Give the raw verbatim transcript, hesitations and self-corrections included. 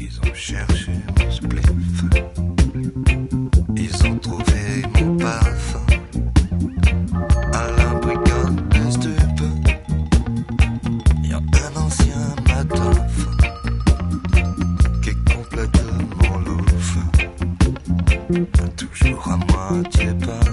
Ils ont cherché mon spliff, ils ont trouvé mon parfum à la brigade des stupes. Y'a un ancien mataf qui est complètement louche, toujours à moitié pas.